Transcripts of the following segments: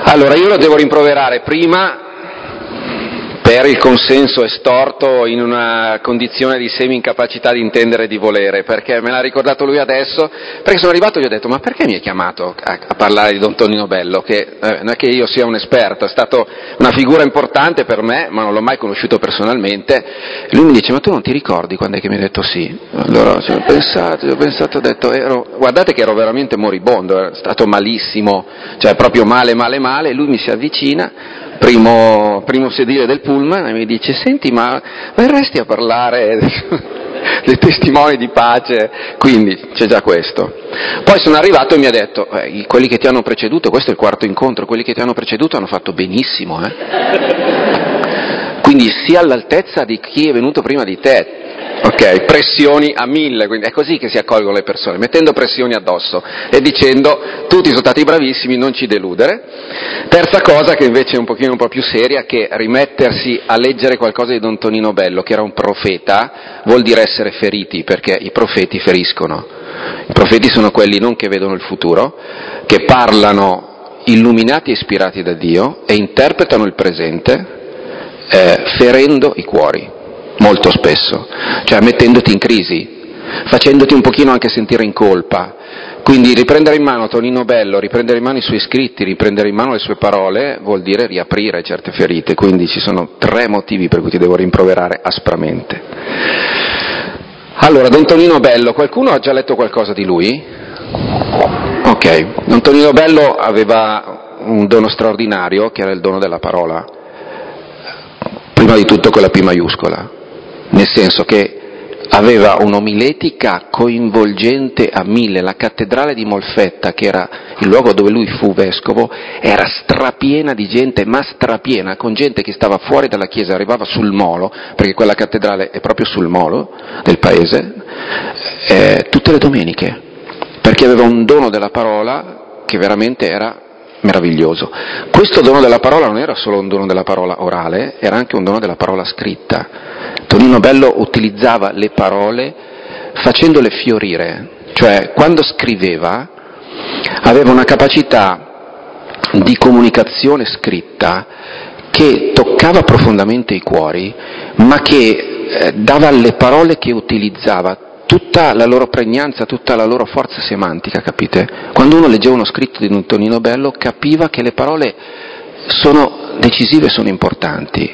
Allora, io lo devo rimproverare prima per il consenso estorto in una condizione di semi-incapacità di intendere e di volere, perché me l'ha ricordato lui adesso, perché sono arrivato e gli ho detto: ma perché mi hai chiamato a parlare di Don Tonino Bello, che non è che io sia un esperto, è stato una figura importante per me, ma non l'ho mai conosciuto personalmente. E lui mi dice: ma tu non ti ricordi quando è che mi hai detto sì? Allora ho pensato, ho detto, guardate che ero veramente moribondo, ero stato malissimo, cioè proprio male, e lui mi si avvicina, primo sedile del pullman, e mi dice: senti, ma verresti a parlare dei testimoni di pace? Quindi c'è già questo. Poi sono arrivato e mi ha detto: quelli che ti hanno preceduto, questo è il quarto incontro, quelli che ti hanno preceduto hanno fatto benissimo, quindi sia all'altezza di chi è venuto prima di te. Ok, pressioni a 1000, quindi è così che si accolgono le persone, mettendo pressioni addosso e dicendo: tutti sono stati bravissimi, non ci deludere. Terza cosa, che invece è un po' più seria, che rimettersi a leggere qualcosa di Don Tonino Bello, che era un profeta, vuol dire essere feriti, perché i profeti feriscono. I profeti sono quelli non che vedono il futuro, che parlano illuminati e ispirati da Dio e interpretano il presente, ferendo i cuori, molto spesso, cioè mettendoti in crisi, facendoti un pochino anche sentire in colpa. Quindi riprendere in mano Tonino Bello, riprendere in mano i suoi scritti, riprendere in mano le sue parole, vuol dire riaprire certe ferite. Quindi ci sono 3 motivi per cui ti devo rimproverare aspramente. Allora, Don Tonino Bello, qualcuno ha già letto qualcosa di lui? Ok, Don Tonino Bello aveva un dono straordinario, che era il dono della parola, prima di tutto con la P maiuscola, nel senso che aveva un'omiletica coinvolgente a 1000. La cattedrale di Molfetta, che era il luogo dove lui fu vescovo, era strapiena di gente, ma strapiena, con gente che stava fuori dalla chiesa, arrivava sul molo, perché quella cattedrale è proprio sul molo del paese, tutte le domeniche, perché aveva un dono della parola che veramente era meraviglioso. Questo dono della parola non era solo un dono della parola orale, era anche un dono della parola scritta. Tonino Bello utilizzava le parole facendole fiorire, cioè quando scriveva aveva una capacità di comunicazione scritta che toccava profondamente i cuori, ma che dava alle parole che utilizzava tutta la loro pregnanza, tutta la loro forza semantica, capite? Quando uno leggeva uno scritto di Don Tonino Bello capiva che le parole sono decisive, sono importanti,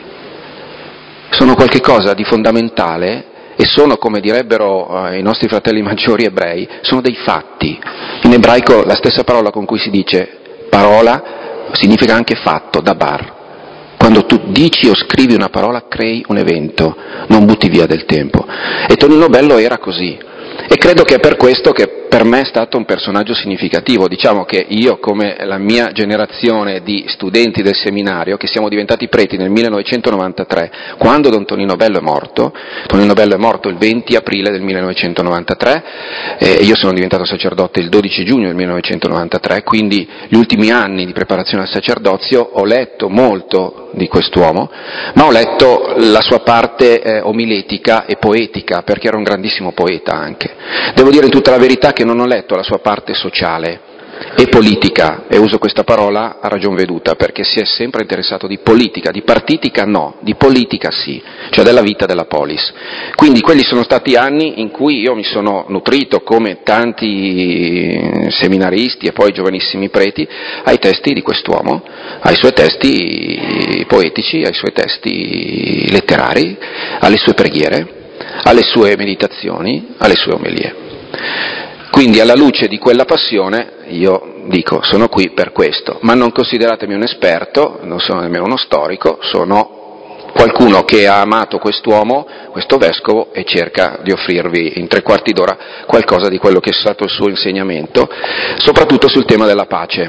sono qualche cosa di fondamentale e sono, come direbbero i nostri fratelli maggiori ebrei, sono dei fatti. In ebraico la stessa parola con cui si dice parola significa anche fatto, dabar. Quando tu dici o scrivi una parola crei un evento, non butti via del tempo. E Tonino Bello era così. E credo che è per questo che per me è stato un personaggio significativo. Diciamo che io, come la mia generazione di studenti del seminario, che siamo diventati preti nel 1993, quando Don Tonino Bello è morto il 20 aprile del 1993, e io sono diventato sacerdote il 12 giugno del 1993, quindi gli ultimi anni di preparazione al sacerdozio ho letto molto di quest'uomo, ma ho letto la sua parte omiletica e poetica, perché era un grandissimo poeta anche. Devo dire in tutta la verità che non ho letto la sua parte sociale e politica, e uso questa parola a ragion veduta, perché si è sempre interessato di politica, di partitica no, di politica sì, cioè della vita della polis. Quindi quelli sono stati anni in cui io mi sono nutrito, come tanti seminaristi e poi giovanissimi preti, ai testi di quest'uomo, ai suoi testi poetici, ai suoi testi letterari, alle sue preghiere, alle sue meditazioni, alle sue omelie. Quindi alla luce di quella passione io dico: sono qui per questo, ma non consideratemi un esperto, non sono nemmeno uno storico, sono qualcuno che ha amato quest'uomo, questo vescovo, e cerca di offrirvi in 3/4 d'ora qualcosa di quello che è stato il suo insegnamento, soprattutto sul tema della pace.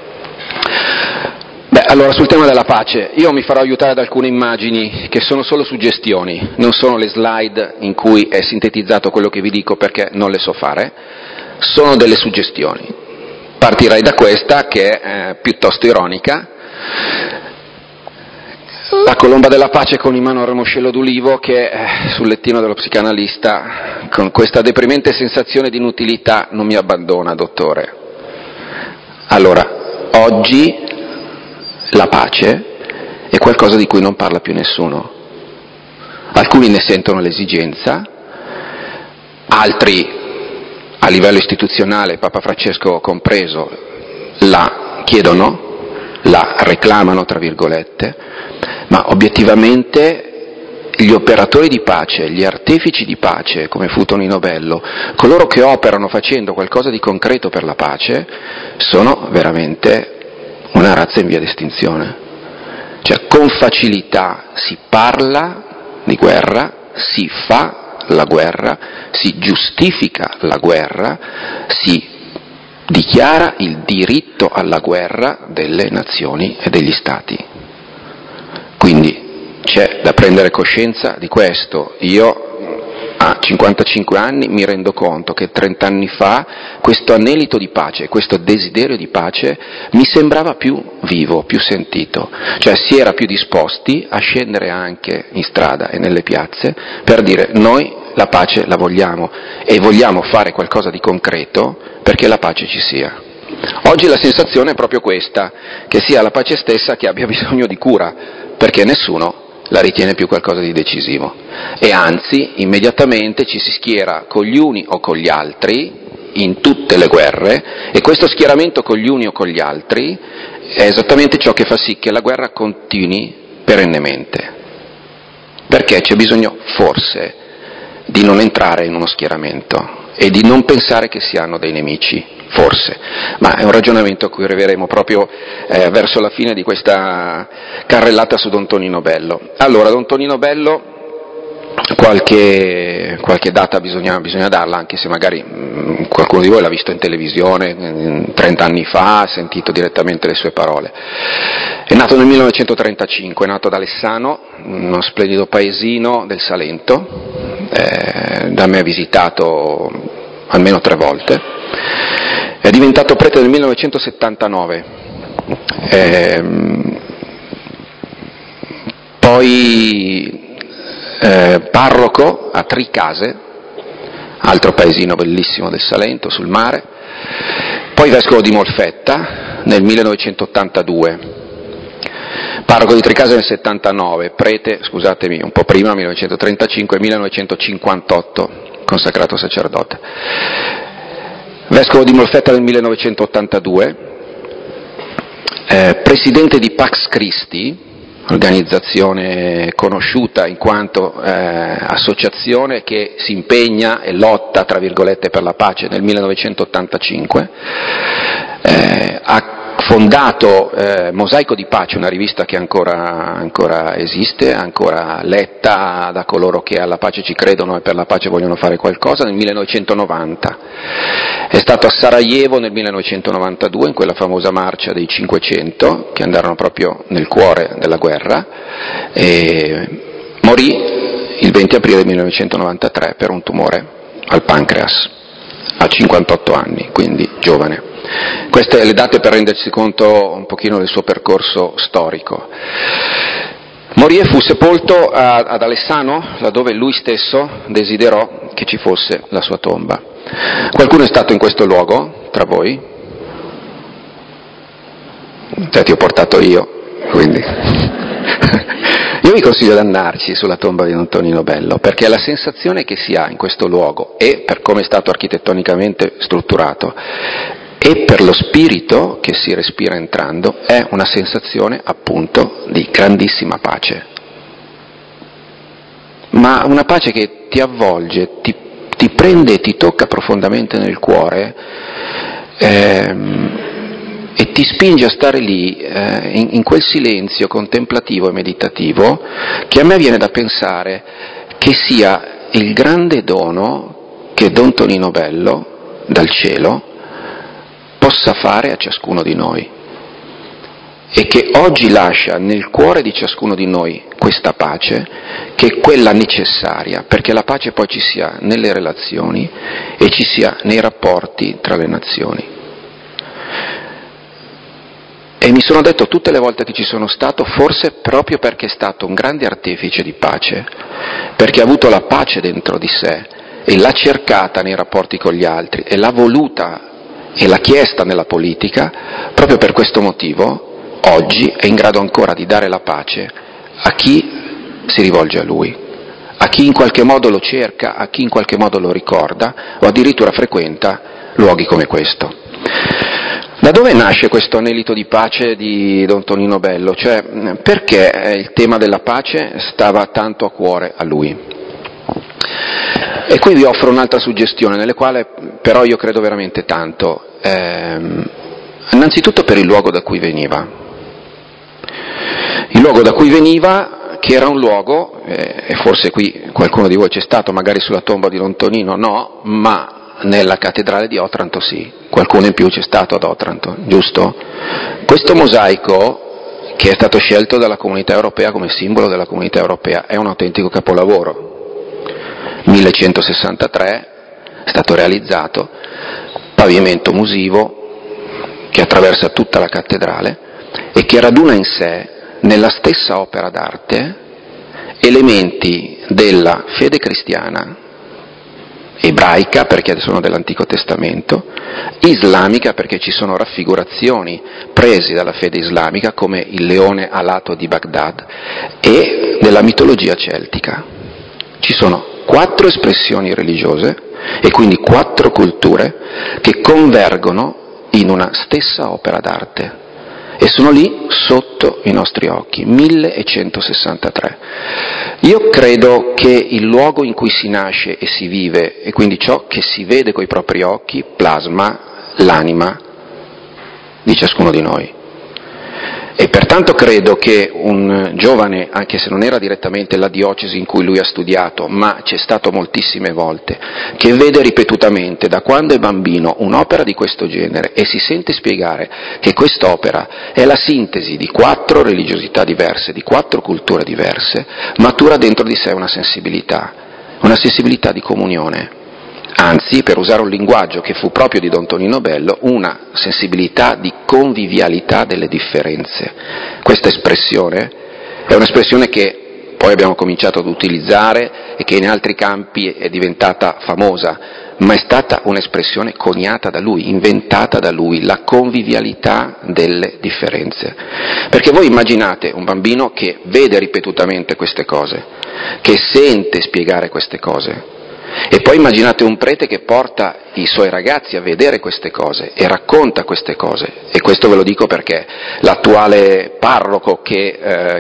Allora, sul tema della pace, io mi farò aiutare da alcune immagini che sono solo suggestioni, non sono le slide in cui è sintetizzato quello che vi dico, perché non le so fare, sono delle suggestioni. Partirei da questa, che è piuttosto ironica: la colomba della pace con in mano un ramoscello d'ulivo che sul lettino dello psicanalista, con questa deprimente sensazione di inutilità: non mi abbandona, dottore. Allora, oggi la pace è qualcosa di cui non parla più nessuno. Alcuni ne sentono l'esigenza, altri a livello istituzionale, Papa Francesco compreso, la chiedono, la reclamano tra virgolette, ma obiettivamente gli operatori di pace, gli artefici di pace, come fu Tonino Bello, coloro che operano facendo qualcosa di concreto per la pace, sono veramente una razza in via di estinzione. Cioè, con facilità si parla di guerra, si fa la guerra, si giustifica la guerra, si dichiara il diritto alla guerra delle nazioni e degli stati. Quindi c'è da prendere coscienza di questo. Io a 55 anni mi rendo conto che 30 anni fa questo anelito di pace, questo desiderio di pace mi sembrava più vivo, più sentito, cioè si era più disposti a scendere anche in strada e nelle piazze per dire noi la pace la vogliamo e vogliamo fare qualcosa di concreto perché la pace ci sia. Oggi la sensazione è proprio questa, che sia la pace stessa che abbia bisogno di cura, perché nessuno la ritiene più qualcosa di decisivo e anzi immediatamente ci si schiera con gli uni o con gli altri in tutte le guerre e questo schieramento con gli uni o con gli altri è esattamente ciò che fa sì che la guerra continui perennemente, perché c'è bisogno forse di non entrare in uno schieramento e di non pensare che siano dei nemici, forse, ma è un ragionamento a cui arriveremo proprio verso la fine di questa carrellata su Don Tonino Bello. Allora, Don Tonino Bello, qualche data bisogna darla, anche se magari qualcuno di voi l'ha visto in televisione 30 anni fa, ha sentito direttamente le sue parole. È nato nel 1935, è nato ad Alessano, uno splendido paesino del Salento, da me visitato almeno 3 volte. È diventato prete nel 1979, poi parroco a Tricase, altro paesino bellissimo del Salento, sul mare, poi vescovo di Molfetta nel 1982, parroco di Tricase nel 79, prete, scusatemi, un po' prima, 1935 e 1958, consacrato sacerdote. Vescovo di Molfetta nel 1982, presidente di Pax Christi, organizzazione conosciuta in quanto associazione che si impegna e lotta, tra virgolette, per la pace nel 1985, ha fondato Mosaico di Pace, una rivista che ancora esiste, ancora letta da coloro che alla pace ci credono e per la pace vogliono fare qualcosa, nel 1990. È stato a Sarajevo nel 1992, in quella famosa marcia dei 500, che andarono proprio nel cuore della guerra, e morì il 20 aprile del 1993 per un tumore al pancreas, a 58 anni, quindi giovane. Queste le date per rendersi conto un pochino del suo percorso storico. Morì e fu sepolto ad Alessano, laddove lui stesso desiderò che ci fosse la sua tomba. Qualcuno è stato in questo luogo, tra voi? Ti ho portato io, quindi. Io vi consiglio di andarci sulla tomba di Don Tonino Bello, perché la sensazione che si ha in questo luogo, e per come è stato architettonicamente strutturato, e per lo spirito che si respira entrando, è una sensazione appunto di grandissima pace. Ma una pace che ti avvolge, ti prende e ti tocca profondamente nel cuore e ti spinge a stare lì in quel silenzio contemplativo e meditativo che a me viene da pensare che sia il grande dono che Don Tonino Bello dal cielo possa fare a ciascuno di noi e che oggi lascia nel cuore di ciascuno di noi questa pace, che è quella necessaria perché la pace poi ci sia nelle relazioni e ci sia nei rapporti tra le nazioni. E mi sono detto tutte le volte che ci sono stato, forse proprio perché è stato un grande artefice di pace, perché ha avuto la pace dentro di sé e l'ha cercata nei rapporti con gli altri e l'ha voluta e l'ha chiesta nella politica, proprio per questo motivo oggi è in grado ancora di dare la pace a chi si rivolge a Lui, a chi in qualche modo lo cerca, a chi in qualche modo lo ricorda o addirittura frequenta luoghi come questo. Da dove nasce questo anelito di pace di Don Tonino Bello? Cioè, perché il tema della pace stava tanto a cuore a lui? E qui vi offro un'altra suggestione, nelle quale però io credo veramente tanto. Innanzitutto per il luogo da cui veniva. Il luogo da cui veniva, che era un luogo, e forse qui qualcuno di voi c'è stato, magari sulla tomba di Don Tonino no, ma nella cattedrale di Otranto sì, qualcuno in più c'è stato ad Otranto, giusto? Questo mosaico, che è stato scelto dalla Comunità Europea come simbolo della Comunità Europea, è un autentico capolavoro. 1163, è stato realizzato, pavimento musivo che attraversa tutta la cattedrale e che raduna in sé, nella stessa opera d'arte, elementi della fede cristiana, ebraica perché sono dell'Antico Testamento, islamica perché ci sono raffigurazioni prese dalla fede islamica come il leone alato di Baghdad, e della mitologia celtica. Ci sono 4 espressioni religiose e quindi 4 culture che convergono in una stessa opera d'arte e sono lì sotto i nostri occhi, 1163. Io credo che il luogo in cui si nasce e si vive, e quindi ciò che si vede coi propri occhi, plasma l'anima di ciascuno di noi. E pertanto credo che un giovane, anche se non era direttamente la diocesi in cui lui ha studiato, ma c'è stato moltissime volte, che vede ripetutamente da quando è bambino un'opera di questo genere e si sente spiegare che quest'opera è la sintesi di 4 religiosità diverse, di 4 culture diverse, matura dentro di sé una sensibilità di comunione. Anzi, per usare un linguaggio che fu proprio di Don Tonino Bello, una sensibilità di convivialità delle differenze. Questa espressione è un'espressione che poi abbiamo cominciato ad utilizzare e che in altri campi è diventata famosa, ma è stata un'espressione coniata da lui, inventata da lui, la convivialità delle differenze. Perché voi immaginate un bambino che vede ripetutamente queste cose, che sente spiegare queste cose, e poi immaginate un prete che porta i suoi ragazzi a vedere queste cose e racconta queste cose, e questo ve lo dico perché l'attuale parroco che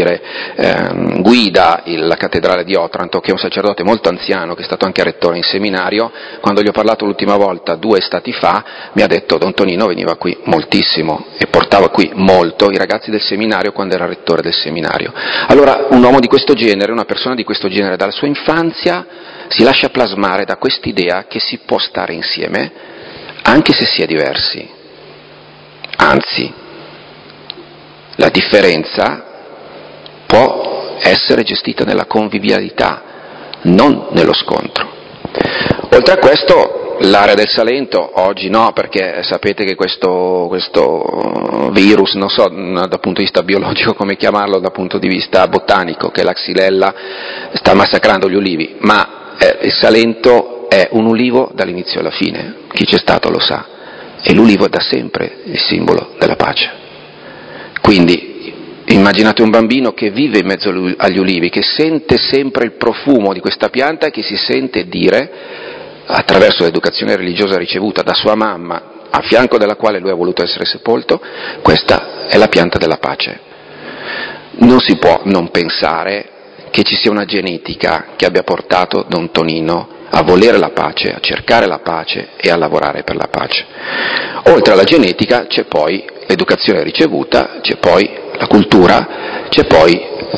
guida la cattedrale di Otranto, che è un sacerdote molto anziano, che è stato anche rettore in seminario, quando gli ho parlato l'ultima volta 2 estati fa, mi ha detto: Don Tonino veniva qui moltissimo e portava qui molto i ragazzi del seminario quando era rettore del seminario. Allora un uomo di questo genere, una persona di questo genere, dalla sua infanzia si lascia plasmare da quest'idea che si può stare insieme anche se si è diversi. Anzi, la differenza può essere gestita nella convivialità, non nello scontro. Oltre a questo, l'area del Salento, oggi no, perché sapete che questo virus, non so dal punto di vista biologico come chiamarlo, dal punto di vista botanico, che la xylella sta massacrando gli ulivi, ma il Salento è un ulivo dall'inizio alla fine, chi c'è stato lo sa, e l'ulivo è da sempre il simbolo della pace. Quindi immaginate un bambino che vive in mezzo agli ulivi, che sente sempre il profumo di questa pianta e che si sente dire, attraverso l'educazione religiosa ricevuta da sua mamma, a fianco della quale lui ha voluto essere sepolto: questa è la pianta della pace. Non si può non pensare che ci sia una genetica che abbia portato Don Tonino a volere la pace, a cercare la pace e a lavorare per la pace. Oltre alla genetica c'è poi l'educazione ricevuta, c'è poi la cultura, c'è poi,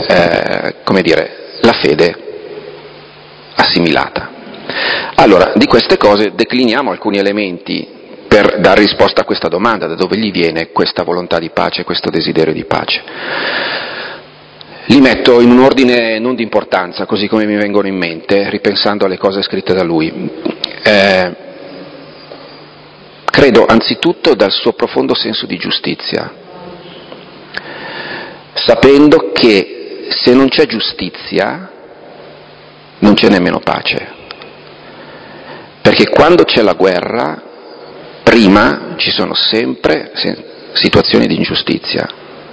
la fede assimilata. Allora, di queste cose decliniamo alcuni elementi per dare risposta a questa domanda: da dove gli viene questa volontà di pace, questo desiderio di pace? Li metto in un ordine non di importanza, così come mi vengono in mente, ripensando alle cose scritte da lui. Credo anzitutto dal suo profondo senso di giustizia, sapendo che se non c'è giustizia non c'è nemmeno pace, perché quando c'è la guerra prima ci sono sempre situazioni di ingiustizia,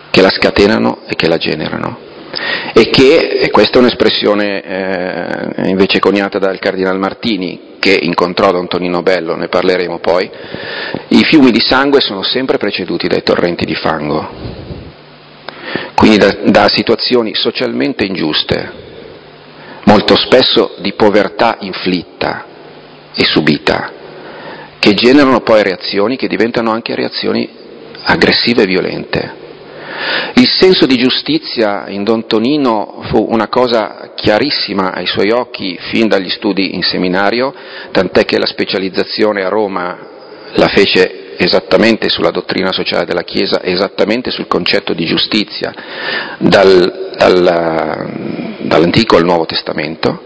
che la scatenano e che la generano. E questa è un'espressione invece coniata dal Cardinal Martini, che incontrò Don Tonino Bello, ne parleremo poi: i fiumi di sangue sono sempre preceduti dai torrenti di fango, quindi da situazioni socialmente ingiuste, molto spesso di povertà inflitta e subita, che generano poi reazioni che diventano anche reazioni aggressive e violente. Il senso di giustizia in Don Tonino fu una cosa chiarissima ai suoi occhi fin dagli studi in seminario, tant'è che la specializzazione a Roma la fece esattamente sulla dottrina sociale della Chiesa, esattamente sul concetto di giustizia, dall'Antico al Nuovo Testamento,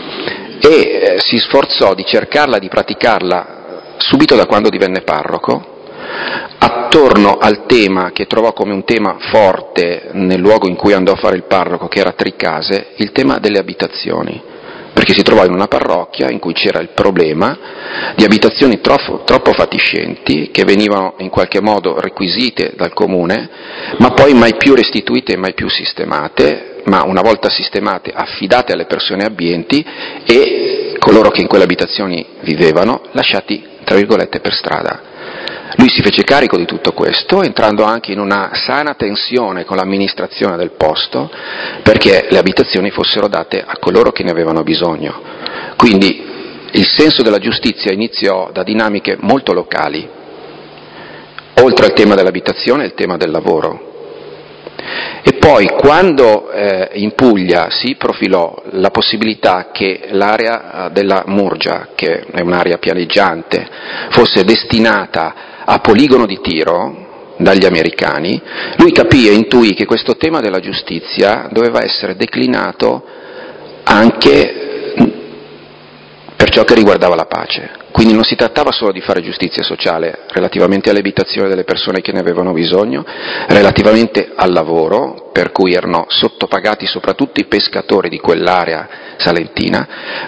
e si sforzò di cercarla, di praticarla subito da quando divenne parroco, attorno al tema che trovò come un tema forte nel luogo in cui andò a fare il parroco, che era Tricase, il tema delle abitazioni, perché si trovò in una parrocchia in cui c'era il problema di abitazioni troppo fatiscenti, che venivano in qualche modo requisite dal comune, ma poi mai più restituite e mai più sistemate, ma una volta sistemate affidate alle persone abbienti, e coloro che in quelle abitazioni vivevano lasciati, tra virgolette, per strada. Lui si fece carico di tutto questo, entrando anche in una sana tensione con l'amministrazione del posto, perché le abitazioni fossero date a coloro che ne avevano bisogno. Quindi il senso della giustizia iniziò da dinamiche molto locali, oltre al tema dell'abitazione, il tema del lavoro. E poi quando in Puglia si profilò la possibilità che l'area della Murgia, che è un'area pianeggiante, fosse destinata a poligono di tiro dagli americani, lui capì e intuì che questo tema della giustizia doveva essere declinato anche per ciò che riguardava la pace. Quindi non si trattava solo di fare giustizia sociale relativamente all'abitazione delle persone che ne avevano bisogno, relativamente al lavoro, per cui erano sottopagati soprattutto i pescatori di quell'area salentina,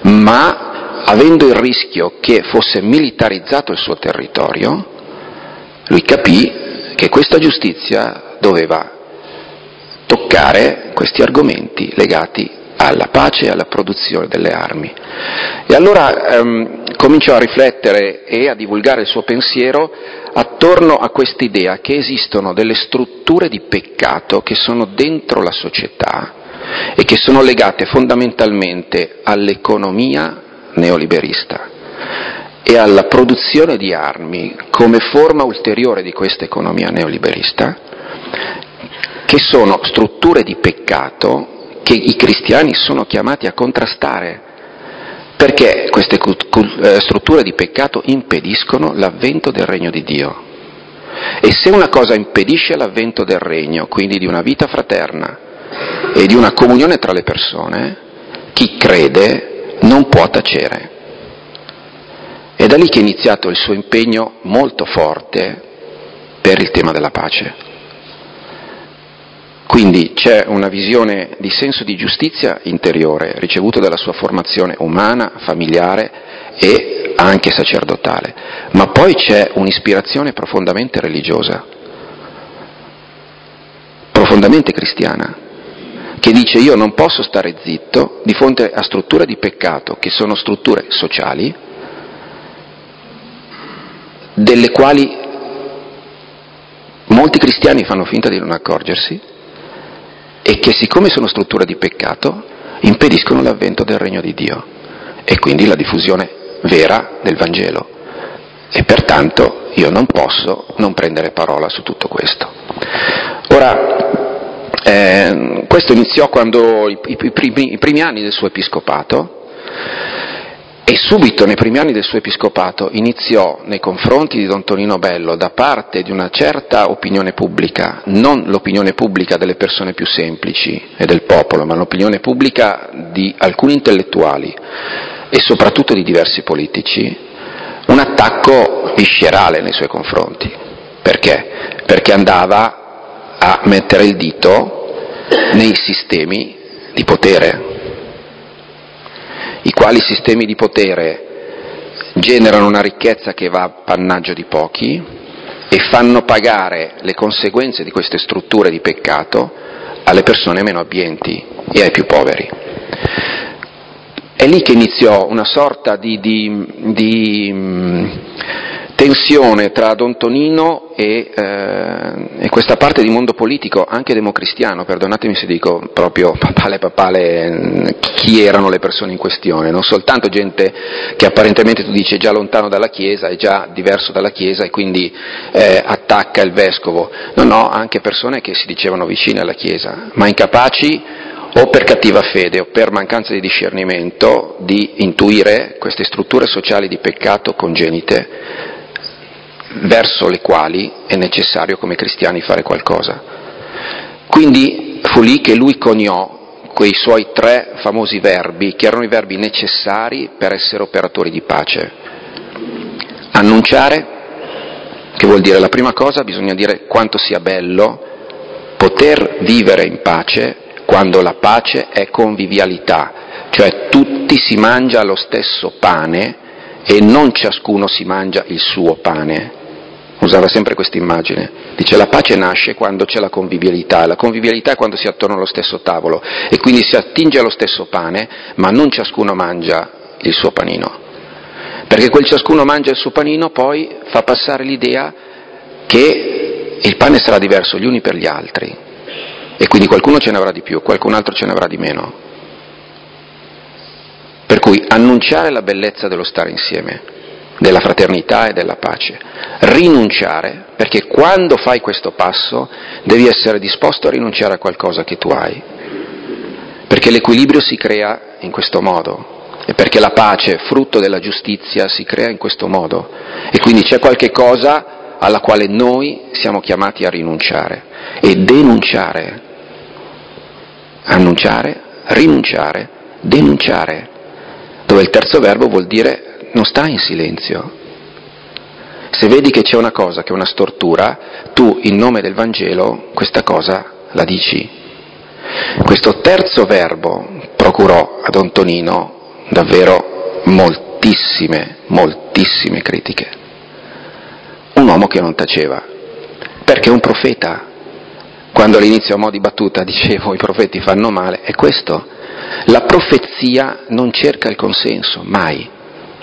ma avendo il rischio che fosse militarizzato il suo territorio, lui capì che questa giustizia doveva toccare questi argomenti legati alla pace e alla produzione delle armi. E allora cominciò a riflettere e a divulgare il suo pensiero attorno a quest'idea che esistono delle strutture di peccato che sono dentro la società e che sono legate fondamentalmente all'economia neoliberista e alla produzione di armi come forma ulteriore di questa economia neoliberista, che sono strutture di peccato che i cristiani sono chiamati a contrastare, perché queste strutture di peccato impediscono l'avvento del regno di Dio. E se una cosa impedisce l'avvento del regno, quindi di una vita fraterna e di una comunione tra le persone, chi crede non può tacere. È da lì che è iniziato il suo impegno molto forte per il tema della pace. Quindi c'è una visione di senso di giustizia interiore, ricevuto dalla sua formazione umana, familiare e anche sacerdotale, ma poi c'è un'ispirazione profondamente religiosa, profondamente cristiana, che dice: io non posso stare zitto di fronte a strutture di peccato che sono strutture sociali, delle quali molti cristiani fanno finta di non accorgersi, e che, siccome sono strutture di peccato, impediscono l'avvento del regno di Dio e quindi la diffusione vera del Vangelo. E pertanto io non posso non prendere parola su tutto questo. Ora, questo iniziò quando i primi anni del suo episcopato, e subito nei primi anni del suo episcopato iniziò nei confronti di Don Tonino Bello, da parte di una certa opinione pubblica, non l'opinione pubblica delle persone più semplici e del popolo, ma l'opinione pubblica di alcuni intellettuali e soprattutto di diversi politici, un attacco viscerale nei suoi confronti. Perché? Perché andava a mettere il dito nei sistemi di potere, i quali sistemi di potere generano una ricchezza che va a appannaggio di pochi e fanno pagare le conseguenze di queste strutture di peccato alle persone meno abbienti e ai più poveri. È lì che iniziò una sorta di tensione tra Don Tonino e questa parte di mondo politico, anche democristiano, perdonatemi se dico proprio papale, chi erano le persone in questione, non soltanto gente che apparentemente tu dici è già lontano dalla Chiesa, è già diverso dalla Chiesa e quindi attacca il vescovo, no, anche persone che si dicevano vicine alla Chiesa, ma incapaci o per cattiva fede o per mancanza di discernimento di intuire queste strutture sociali di peccato congenite verso le quali è necessario come cristiani fare qualcosa. Quindi fu lì che lui coniò quei suoi 3 famosi verbi, che erano i verbi necessari per essere operatori di pace. Annunciare, che vuol dire la prima cosa, bisogna dire quanto sia bello poter vivere in pace quando la pace è convivialità, cioè tutti si mangia lo stesso pane e non ciascuno si mangia il suo pane. Usava sempre questa immagine. Dice la pace nasce quando c'è la convivialità è quando si è attorno allo stesso tavolo e quindi si attinge allo stesso pane, ma non ciascuno mangia il suo panino. Perché quel ciascuno mangia il suo panino poi fa passare l'idea che il pane sarà diverso gli uni per gli altri e quindi qualcuno ce ne avrà di più, qualcun altro ce ne avrà di meno. Per cui annunciare la bellezza dello stare insieme, della fraternità e della pace, rinunciare, perché quando fai questo passo devi essere disposto a rinunciare a qualcosa che tu hai, perché l'equilibrio si crea in questo modo e perché la pace, frutto della giustizia, si crea in questo modo e quindi c'è qualche cosa alla quale noi siamo chiamati a rinunciare e denunciare, annunciare, rinunciare, denunciare, dove il terzo verbo vuol dire non stai in silenzio. Se vedi che c'è una cosa che è una stortura, tu in nome del Vangelo questa cosa la dici. Questo terzo verbo procurò a Don Tonino davvero moltissime critiche. Un uomo che non taceva, perché è un profeta. Quando all'inizio a mo' di battuta dicevo i profeti fanno male, è questo. La profezia non cerca il consenso, mai.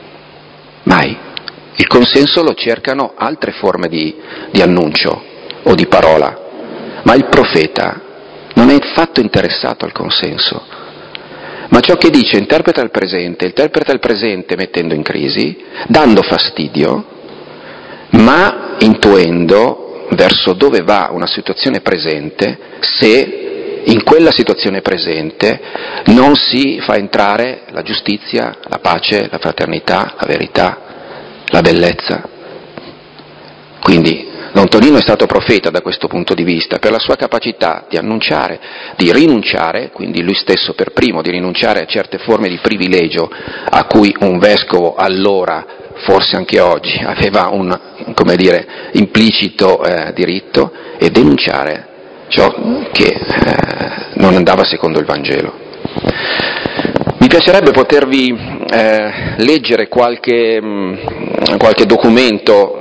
Il consenso lo cercano altre forme di annuncio o di parola, ma il profeta non è affatto interessato al consenso, ma ciò che dice interpreta il presente mettendo in crisi, dando fastidio, ma intuendo verso dove va una situazione presente se in quella situazione presente non si fa entrare la giustizia, la pace, la fraternità, la verità, la bellezza. Quindi Don Tonino è stato profeta da questo punto di vista, per la sua capacità di annunciare, di rinunciare, quindi lui stesso per primo, di rinunciare a certe forme di privilegio a cui un vescovo allora, forse anche oggi, aveva un, implicito diritto, e denunciare ciò che non andava secondo il Vangelo. Mi piacerebbe potervi leggere qualche documento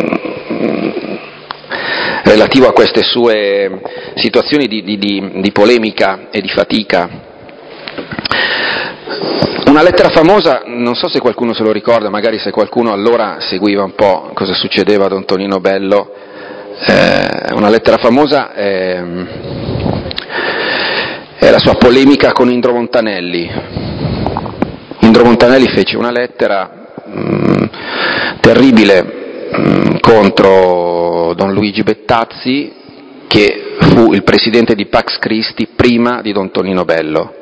relativo a queste sue situazioni di polemica e di fatica. Una lettera famosa, non so se qualcuno se lo ricorda, magari se qualcuno allora seguiva un po' cosa succedeva a Don Tonino Bello, una lettera famosa è la sua polemica con Indro Montanelli. Indro Montanelli fece una lettera terribile contro Don Luigi Bettazzi, che fu il presidente di Pax Christi prima di Don Tonino Bello.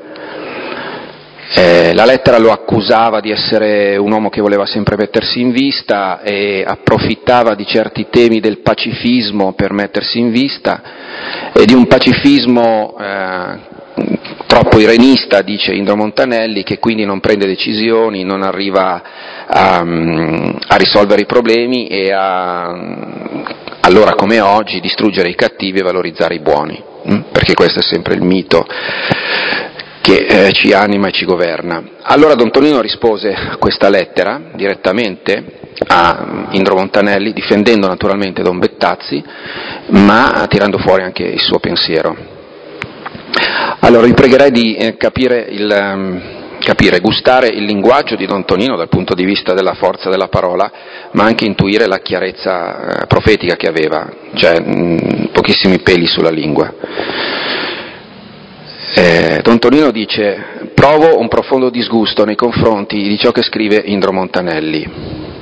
La lettera lo accusava di essere un uomo che voleva sempre mettersi in vista e approfittava di certi temi del pacifismo per mettersi in vista e di un pacifismo troppo irenista, dice Indro Montanelli, che quindi non prende decisioni, non arriva a risolvere i problemi e allora come oggi distruggere i cattivi e valorizzare i buoni, perché questo è sempre il mito che ci anima e ci governa. Allora Don Tonino rispose a questa lettera direttamente a Indro Montanelli, difendendo naturalmente Don Bettazzi, ma tirando fuori anche il suo pensiero. Allora vi pregherei di gustare il linguaggio di Don Tonino dal punto di vista della forza della parola, ma anche intuire la chiarezza profetica che aveva, cioè pochissimi peli sulla lingua. Don Tonino dice: provo un profondo disgusto nei confronti di ciò che scrive Indro Montanelli.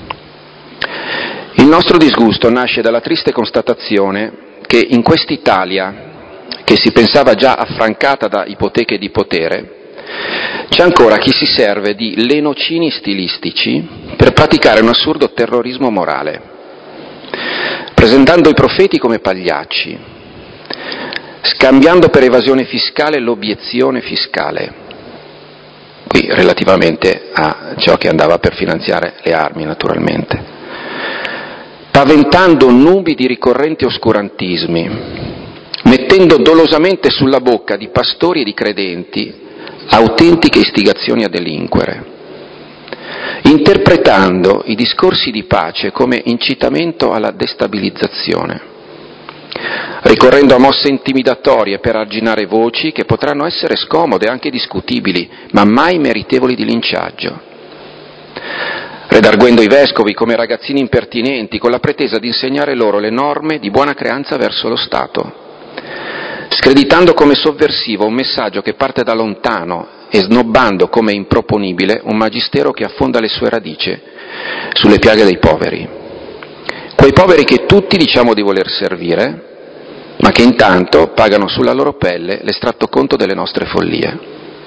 Il nostro disgusto nasce dalla triste constatazione che in quest'Italia, che si pensava già affrancata da ipoteche di potere, c'è ancora chi si serve di lenocini stilistici per praticare un assurdo terrorismo morale, presentando i profeti come pagliacci, scambiando per evasione fiscale l'obiezione fiscale, qui relativamente a ciò che andava per finanziare le armi naturalmente, paventando nubi di ricorrenti oscurantismi, mettendo dolosamente sulla bocca di pastori e di credenti autentiche istigazioni a delinquere, interpretando i discorsi di pace come incitamento alla destabilizzazione, ricorrendo a mosse intimidatorie per arginare voci che potranno essere scomode e anche discutibili, ma mai meritevoli di linciaggio, redarguendo i vescovi come ragazzini impertinenti con la pretesa di insegnare loro le norme di buona creanza verso lo Stato, screditando come sovversivo un messaggio che parte da lontano e snobbando come improponibile un magistero che affonda le sue radici sulle piaghe dei poveri. Quei poveri che tutti diciamo di voler servire, ma che intanto pagano sulla loro pelle l'estratto conto delle nostre follie.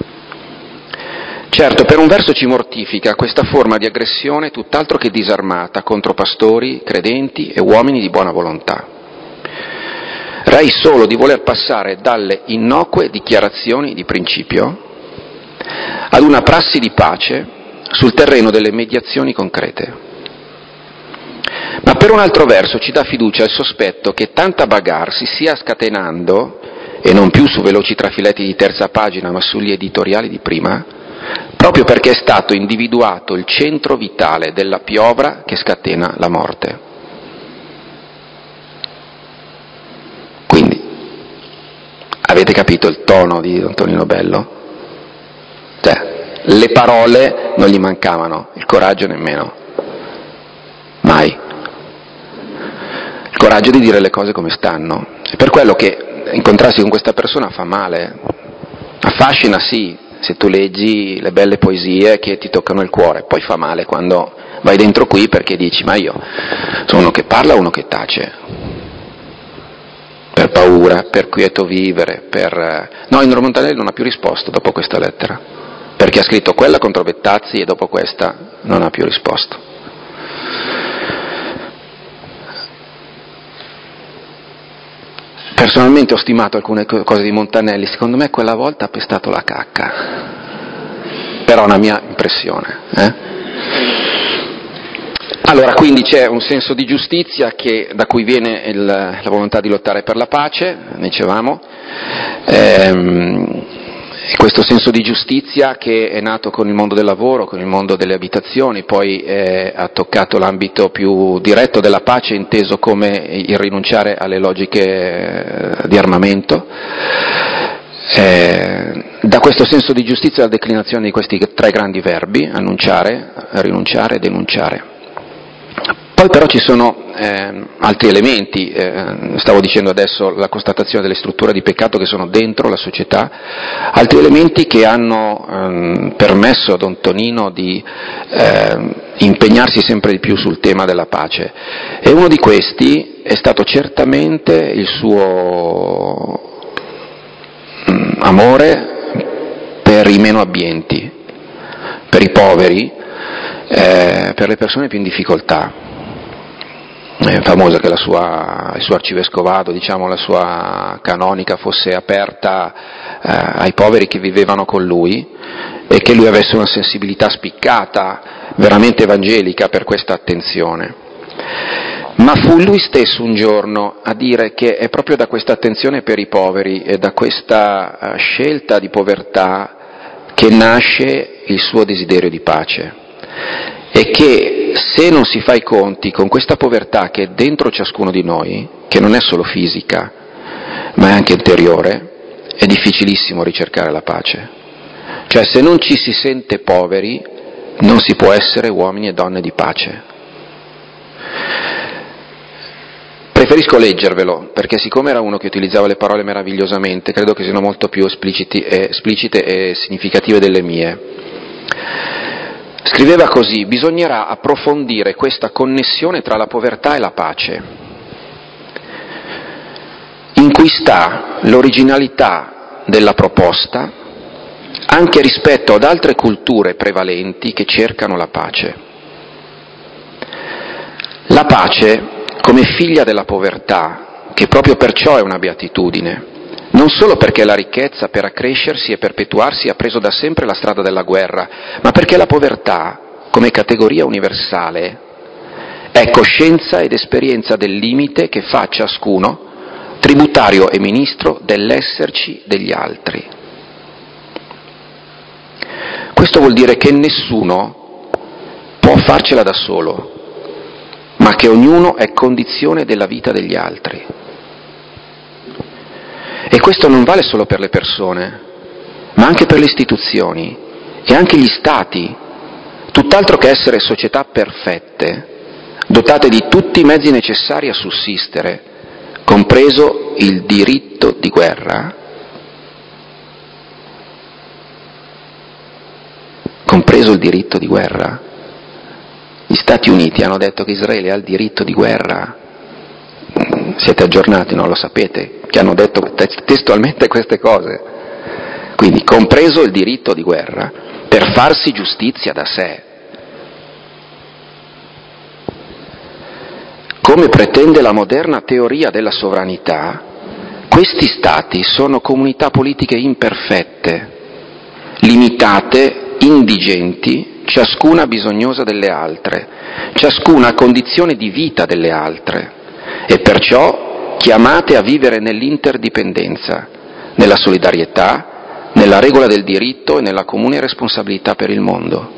Certo, per un verso ci mortifica questa forma di aggressione tutt'altro che disarmata contro pastori, credenti e uomini di buona volontà. Rei solo di voler passare dalle innocue dichiarazioni di principio ad una prassi di pace sul terreno delle mediazioni concrete. Ma per un altro verso ci dà fiducia il sospetto che tanta bagarre si stia scatenando, e non più su veloci trafiletti di terza pagina ma sugli editoriali di prima, proprio perché è stato individuato il centro vitale della piovra che scatena la morte. Quindi, avete capito il tono di Don Tonino Bello? Cioè, le parole non gli mancavano, il coraggio nemmeno. Mai. Il coraggio di dire le cose come stanno. È per quello che incontrarsi con questa persona fa male. Affascina sì, se tu leggi le belle poesie che ti toccano il cuore, poi fa male quando vai dentro qui perché dici: ma io sono uno che parla o uno che tace? Per paura, per quieto vivere, No, Indro Montanelli non ha più risposto dopo questa lettera, perché ha scritto quella contro Bettazzi e dopo questa non ha più risposto. Personalmente ho stimato alcune cose di Montanelli, secondo me quella volta ha pestato la cacca, però è una mia impressione. Allora, quindi c'è un senso di giustizia da cui viene la volontà di lottare per la pace, dicevamo, questo senso di giustizia che è nato con il mondo del lavoro, con il mondo delle abitazioni, poi ha toccato l'ambito più diretto della pace, inteso come il rinunciare alle logiche di armamento. Da questo senso di giustizia la declinazione di questi tre grandi verbi: annunciare, rinunciare, denunciare. Poi però ci sono altri elementi, stavo dicendo adesso la constatazione delle strutture di peccato che sono dentro la società, altri elementi che hanno permesso a Don Tonino di impegnarsi sempre di più sul tema della pace, e uno di questi è stato certamente il suo amore per i meno abbienti, per i poveri, per le persone più in difficoltà. È famosa che il suo arcivescovado, diciamo la sua canonica, fosse aperta ai poveri che vivevano con lui, e che lui avesse una sensibilità spiccata, veramente evangelica, per questa attenzione. Ma fu lui stesso un giorno a dire che è proprio da questa attenzione per i poveri e da questa scelta di povertà che nasce il suo desiderio di pace. è che se non si fa i conti con questa povertà che è dentro ciascuno di noi, che non è solo fisica, ma è anche interiore, è difficilissimo ricercare la pace. Cioè, se non ci si sente poveri, non si può essere uomini e donne di pace. Preferisco leggervelo, perché siccome era uno che utilizzava le parole meravigliosamente, credo che siano molto più esplicite e significative delle mie. Scriveva così: bisognerà approfondire questa connessione tra la povertà e la pace, in cui sta l'originalità della proposta anche rispetto ad altre culture prevalenti che cercano la pace. La pace come figlia della povertà, che proprio perciò è una beatitudine, non solo perché la ricchezza per accrescersi e perpetuarsi ha preso da sempre la strada della guerra, ma perché la povertà, come categoria universale, è coscienza ed esperienza del limite che fa ciascuno tributario e ministro dell'esserci degli altri. Questo vuol dire che nessuno può farcela da solo, ma che ognuno è condizione della vita degli altri. E questo non vale solo per le persone, ma anche per le istituzioni e anche gli stati, tutt'altro che essere società perfette, dotate di tutti i mezzi necessari a sussistere, compreso il diritto di guerra. Compreso il diritto di guerra. Gli Stati Uniti hanno detto che Israele ha il diritto di guerra. Siete aggiornati, non lo sapete? Che hanno detto testualmente queste cose. Quindi, compreso il diritto di guerra, per farsi giustizia da sé. Come pretende la moderna teoria della sovranità, questi Stati sono comunità politiche imperfette, limitate, indigenti, ciascuna bisognosa delle altre, ciascuna a condizione di vita delle altre, e perciò chiamate a vivere nell'interdipendenza, nella solidarietà, nella regola del diritto e nella comune responsabilità per il mondo.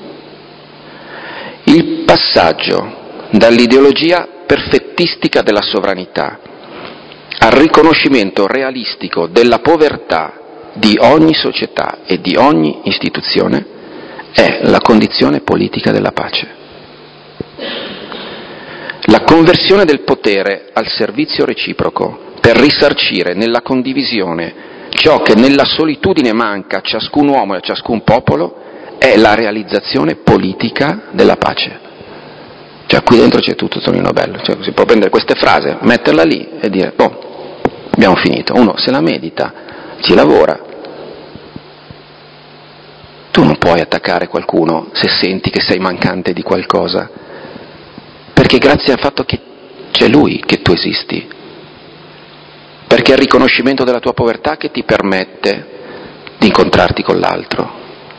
Il passaggio dall'ideologia perfettistica della sovranità al riconoscimento realistico della povertà di ogni società e di ogni istituzione è la condizione politica della pace. La conversione del potere al servizio reciproco per risarcire nella condivisione ciò che nella solitudine manca a ciascun uomo e a ciascun popolo è la realizzazione politica della pace. Cioè, qui dentro c'è tutto, Tonino Bello, cioè, si può prendere queste frasi, metterla lì e dire, abbiamo finito. Uno se la medita, ci lavora. Tu non puoi attaccare qualcuno se senti che sei mancante di qualcosa, perché grazie al fatto che c'è lui che tu esisti, perché è il riconoscimento della tua povertà che ti permette di incontrarti con l'altro.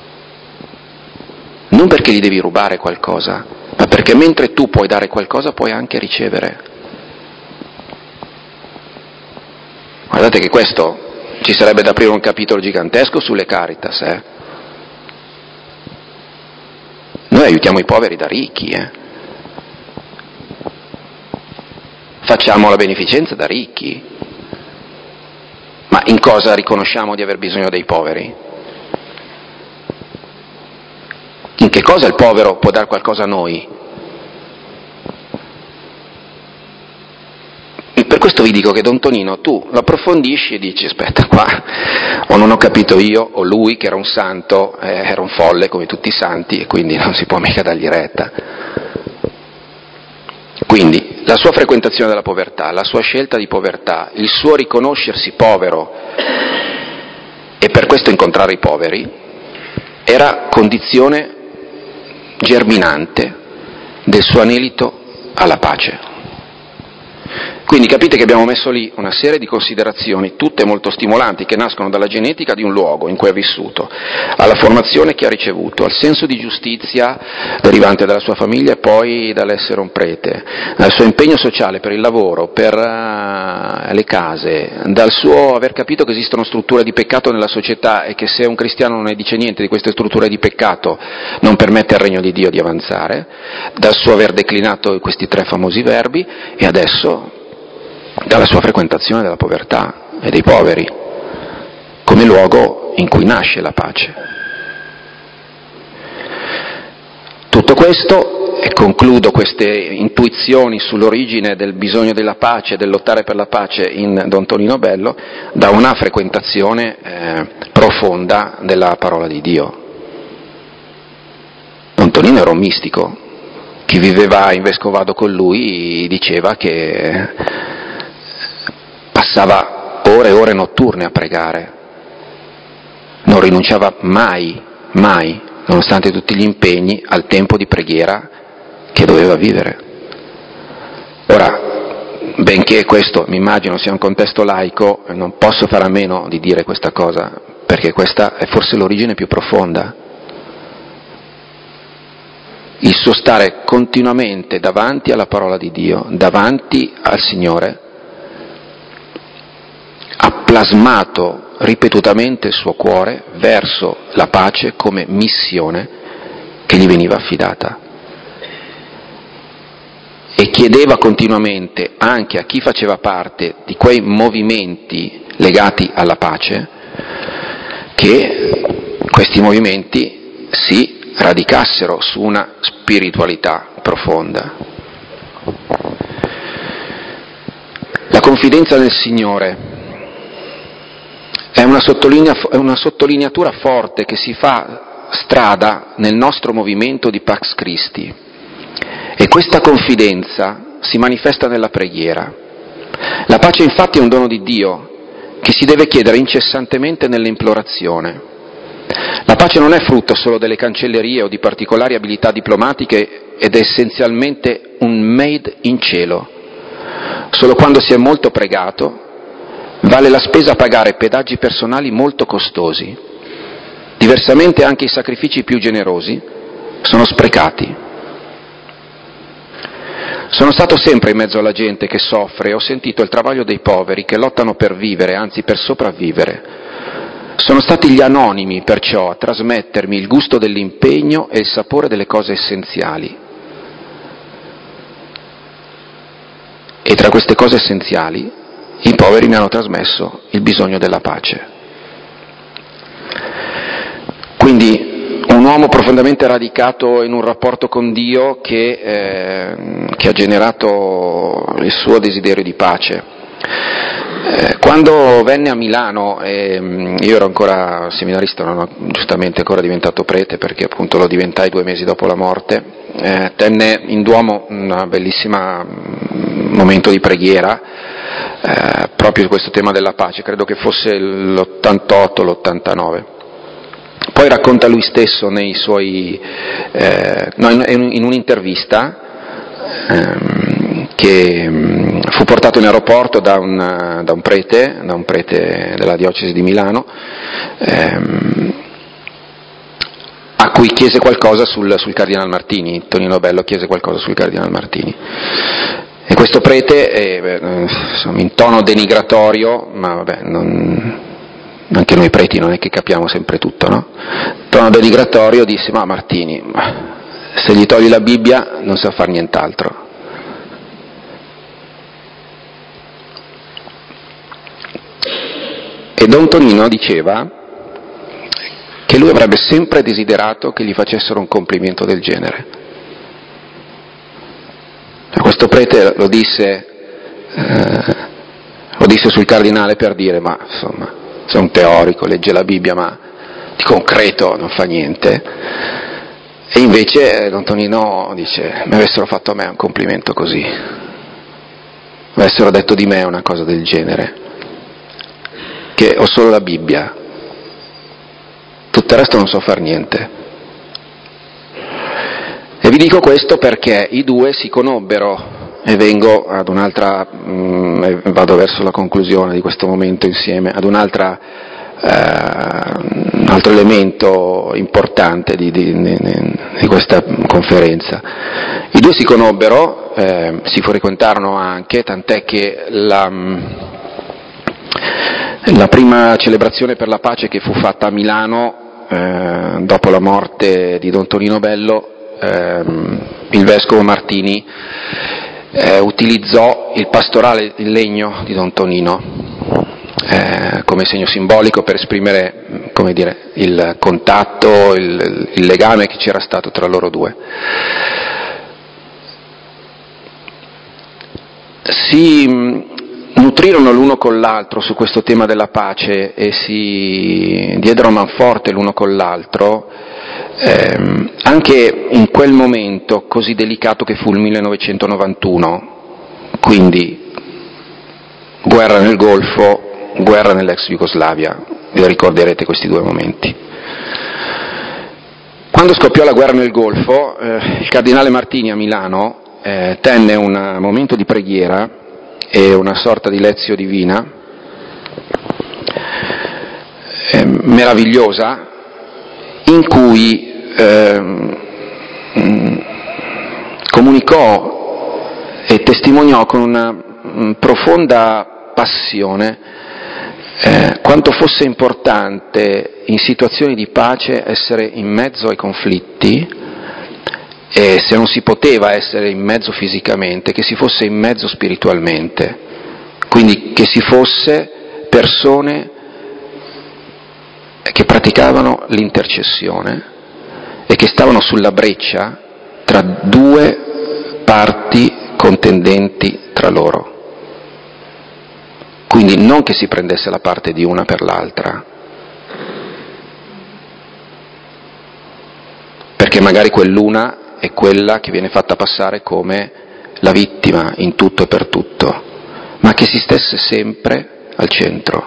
Non perché gli devi rubare qualcosa, ma perché mentre tu puoi dare qualcosa puoi anche ricevere. Guardate che questo ci sarebbe da aprire un capitolo gigantesco sulle Caritas, Noi aiutiamo i poveri da ricchi, Facciamo la beneficenza da ricchi. Ma in cosa riconosciamo di aver bisogno dei poveri? In che cosa il povero può dare qualcosa a noi? Per questo vi dico che Don Tonino, tu lo approfondisci e dici, aspetta qua, o non ho capito io, o lui che era un santo, era un folle come tutti i santi e quindi non si può mica dargli retta. Quindi la sua frequentazione della povertà, la sua scelta di povertà, il suo riconoscersi povero e per questo incontrare i poveri, era condizione germinante del suo anelito alla pace. Quindi capite che abbiamo messo lì una serie di considerazioni, tutte molto stimolanti, che nascono dalla genetica di un luogo in cui ha vissuto, alla formazione che ha ricevuto, al senso di giustizia derivante dalla sua famiglia e poi dall'essere un prete, dal suo impegno sociale per il lavoro, per le case, dal suo aver capito che esistono strutture di peccato nella società e che se un cristiano non ne dice niente di queste strutture di peccato non permette al regno di Dio di avanzare, dal suo aver declinato questi 3 famosi verbi e adesso dalla sua frequentazione della povertà e dei poveri, come luogo in cui nasce la pace. Tutto questo, e concludo queste intuizioni sull'origine del bisogno della pace, del lottare per la pace in Don Tonino Bello, da una frequentazione profonda della parola di Dio. Don Tonino era un mistico. Chi viveva in Vescovado con lui diceva che passava ore e ore notturne a pregare, non rinunciava mai, nonostante tutti gli impegni, al tempo di preghiera che doveva vivere. Ora, benché questo, mi immagino, sia un contesto laico, non posso fare a meno di dire questa cosa, perché questa è forse l'origine più profonda. Il suo stare continuamente davanti alla parola di Dio, davanti al Signore, ha plasmato ripetutamente il suo cuore verso la pace come missione che gli veniva affidata. E chiedeva continuamente anche a chi faceva parte di quei movimenti legati alla pace che questi movimenti si radicassero su una spiritualità profonda. La confidenza nel Signore è una sottolineatura forte che si fa strada nel nostro movimento di Pax Christi, e questa confidenza si manifesta nella preghiera. La pace infatti è un dono di Dio che si deve chiedere incessantemente nell'implorazione. La pace non è frutto solo delle cancellerie o di particolari abilità diplomatiche ed è essenzialmente un made in cielo. Solo quando si è molto pregato vale la spesa pagare pedaggi personali molto costosi. Diversamente anche i sacrifici più generosi sono sprecati. Sono stato sempre in mezzo alla gente che soffre e ho sentito il travaglio dei poveri che lottano per vivere, anzi per sopravvivere. Sono stati gli anonimi, perciò, a trasmettermi il gusto dell'impegno e il sapore delle cose essenziali. E tra queste cose essenziali, i poveri mi hanno trasmesso il bisogno della pace. Quindi un uomo profondamente radicato in un rapporto con Dio che ha generato il suo desiderio di pace. Quando venne a Milano, io ero ancora seminarista, non ho giustamente ancora diventato prete perché appunto lo diventai 2 mesi dopo la morte, tenne in Duomo un bellissimo momento di preghiera proprio su questo tema della pace, credo che fosse l'88, l'89. Poi racconta lui stesso nei suoi, in un'intervista che fu portato in aeroporto da un prete della diocesi di Milano, a cui chiese qualcosa sul Cardinal Martini. Tonino Bello chiese qualcosa sul Cardinal Martini. E questo prete, in tono denigratorio, ma vabbè, anche noi preti non è che capiamo sempre tutto, no? In tono denigratorio disse: ma Martini, se gli togli la Bibbia non sa far nient'altro. E Don Tonino diceva che lui avrebbe sempre desiderato che gli facessero un complimento del genere. Questo prete lo disse sul cardinale per dire: ma insomma, sei un teorico, legge la Bibbia, ma di concreto non fa niente. E invece Don Tonino dice: mi avessero fatto a me un complimento così, avessero detto di me una cosa del genere, che ho solo la Bibbia, tutto il resto non so far niente. E vi dico questo perché i due si conobbero e vengo ad un'altra, vado verso la conclusione di questo momento insieme, ad un altro elemento importante di questa conferenza. I due si conobbero, si frequentarono anche, tant'è che la prima celebrazione per la pace che fu fatta a Milano, dopo la morte di Don Tonino Bello, il vescovo Martini utilizzò il pastorale in legno di Don Tonino come segno simbolico per esprimere, come dire, il contatto, il legame che c'era stato tra loro due. Si nutrirono l'uno con l'altro su questo tema della pace e si diedero manforte l'uno con l'altro, anche in quel momento così delicato che fu il 1991, quindi guerra nel Golfo, guerra nell'ex Jugoslavia, vi ricorderete questi due momenti. Quando scoppiò la guerra nel Golfo, il cardinale Martini a Milano tenne un momento di preghiera e una sorta di lezio divina meravigliosa, in cui comunicò e testimoniò con una profonda passione quanto fosse importante in situazioni di pace essere in mezzo ai conflitti, e se non si poteva essere in mezzo fisicamente, che si fosse in mezzo spiritualmente, quindi che si fosse persone che praticavano l'intercessione e che stavano sulla breccia tra due parti contendenti tra loro. Quindi non che si prendesse la parte di una per l'altra, perché magari quell'una è quella che viene fatta passare come la vittima in tutto e per tutto, ma che si stesse sempre al centro,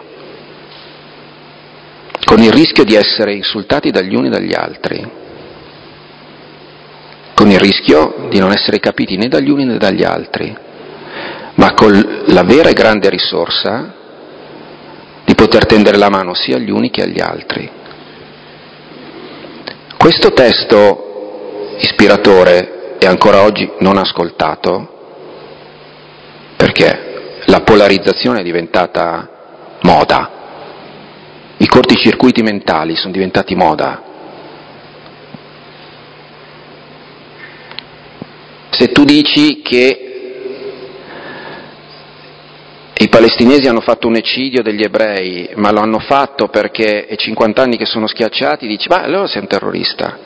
con il rischio di essere insultati dagli uni e dagli altri, con il rischio di non essere capiti né dagli uni né dagli altri, ma con la vera e grande risorsa di poter tendere la mano sia agli uni che agli altri. Questo testo ispiratore è ancora oggi non ascoltato, perché la polarizzazione è diventata moda, i corticircuiti mentali sono diventati moda. Se tu dici che i palestinesi hanno fatto un eccidio degli ebrei, ma lo hanno fatto perché è 50 anni che sono schiacciati, dici, ma allora sei un terrorista.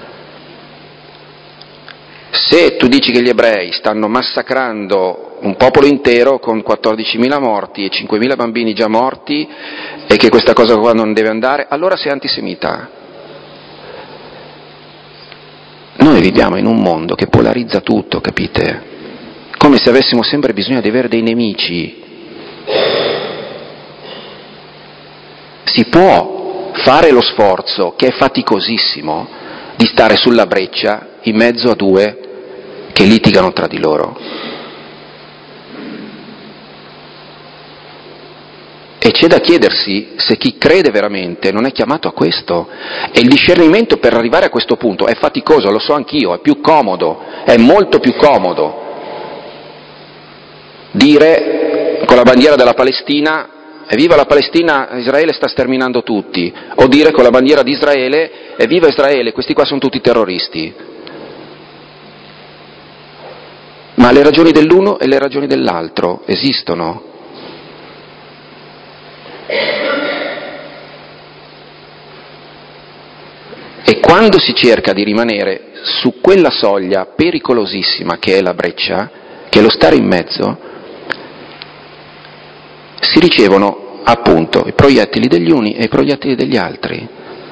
Se tu dici che gli ebrei stanno massacrando un popolo intero con 14.000 morti e 5.000 bambini già morti e che questa cosa qua non deve andare, allora sei antisemita. Noi viviamo in un mondo che polarizza tutto, capite? Come se avessimo sempre bisogno di avere dei nemici. Si può fare lo sforzo, che è faticosissimo, di stare sulla breccia in mezzo a due che litigano tra di loro. E c'è da chiedersi se chi crede veramente non è chiamato a questo. E il discernimento per arrivare a questo punto è faticoso, lo so anch'io, è più comodo, è molto più comodo dire con la bandiera della Palestina evviva la Palestina, Israele sta sterminando tutti, o dire con la bandiera di Israele evviva Israele, questi qua sono tutti terroristi. Ma le ragioni dell'uno e le ragioni dell'altro esistono. E quando si cerca di rimanere su quella soglia pericolosissima che è la breccia, che è lo stare in mezzo, si ricevono appunto i proiettili degli uni e i proiettili degli altri.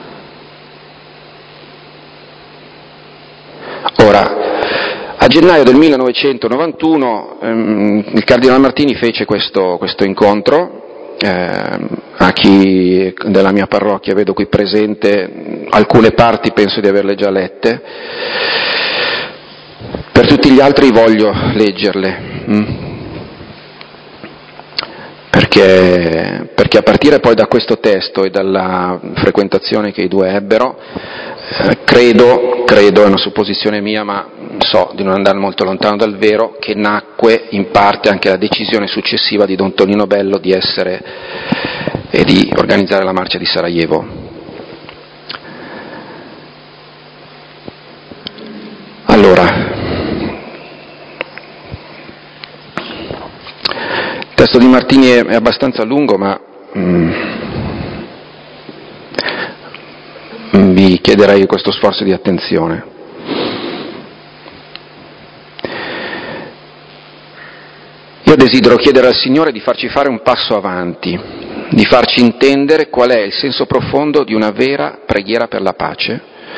Ora, a gennaio del 1991 il Cardinale Martini fece questo incontro, a chi della mia parrocchia vedo qui presente, alcune parti penso di averle già lette, Per tutti gli altri voglio leggerle, perché a partire poi da questo testo e dalla frequentazione che i due ebbero, credo, è una supposizione mia, ma so di non andare molto lontano dal vero, che nacque in parte anche la decisione successiva di Don Tonino Bello di essere e di organizzare la marcia di Sarajevo. Allora, il testo di Martini è abbastanza lungo, ma vi chiederei questo sforzo di attenzione. Io desidero chiedere al Signore di farci fare un passo avanti, di farci intendere qual è il senso profondo di una vera preghiera per la pace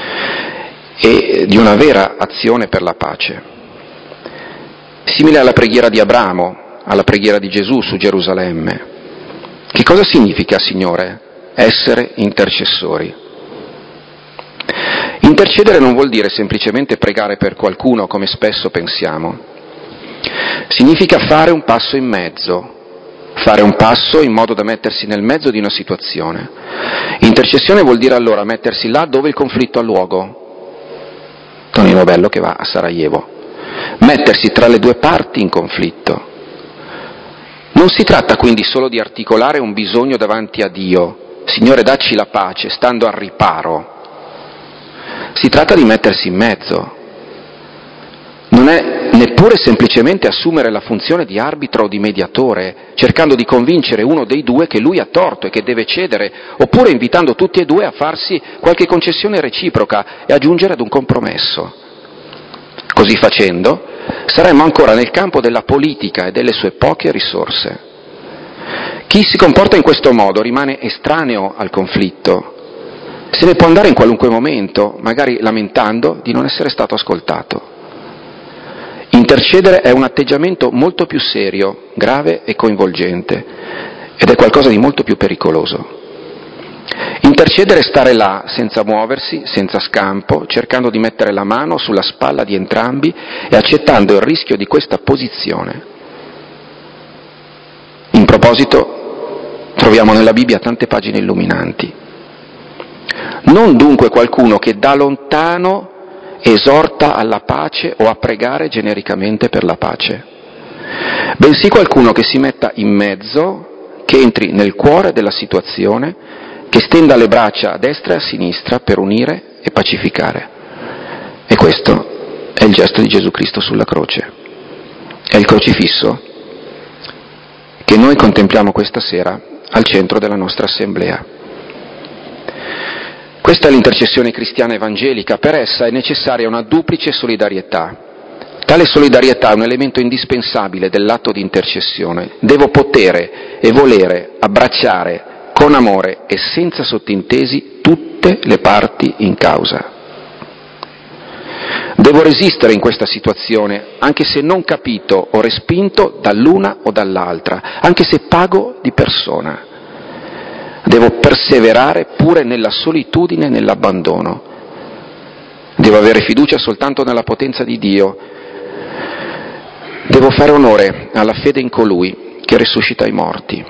e di una vera azione per la pace. Simile alla preghiera di Abramo, alla preghiera di Gesù su Gerusalemme. Che cosa significa, Signore, essere intercessori? Intercedere non vuol dire semplicemente pregare per qualcuno, come spesso pensiamo. Significa fare un passo in mezzo, fare un passo in modo da mettersi nel mezzo di una situazione. Intercessione vuol dire allora mettersi là dove il conflitto ha luogo. Tonino Bello che va a Sarajevo. Mettersi tra le due parti in conflitto. Non si tratta quindi solo di articolare un bisogno davanti a Dio, Signore dacci la pace, stando al riparo. Si tratta di mettersi in mezzo. Non è neppure semplicemente assumere la funzione di arbitro o di mediatore, cercando di convincere uno dei due che lui ha torto e che deve cedere, oppure invitando tutti e due a farsi qualche concessione reciproca e a giungere ad un compromesso. Così facendo, saremmo ancora nel campo della politica e delle sue poche risorse. Chi si comporta in questo modo rimane estraneo al conflitto. Se ne può andare in qualunque momento, magari lamentando di non essere stato ascoltato. Intercedere è un atteggiamento molto più serio, grave e coinvolgente, ed è qualcosa di molto più pericoloso. Intercedere è stare là, senza muoversi, senza scampo, cercando di mettere la mano sulla spalla di entrambi e accettando il rischio di questa posizione. In proposito, troviamo nella Bibbia tante pagine illuminanti. Non dunque qualcuno che da lontano esorta alla pace o a pregare genericamente per la pace, bensì qualcuno che si metta in mezzo, che entri nel cuore della situazione, che stenda le braccia a destra e a sinistra per unire e pacificare. E questo è il gesto di Gesù Cristo sulla croce. È il crocifisso che noi contempliamo questa sera al centro della nostra assemblea. Questa è l'intercessione cristiana evangelica. Per essa è necessaria una duplice solidarietà. Tale solidarietà è un elemento indispensabile dell'atto di intercessione. Devo potere e volere abbracciare con amore e senza sottintesi tutte le parti in causa. Devo resistere in questa situazione, anche se non capito o respinto dall'una o dall'altra, anche se pago di persona. Devo perseverare pure nella solitudine e nell'abbandono. Devo avere fiducia soltanto nella potenza di Dio. Devo fare onore alla fede in colui che risuscita i morti.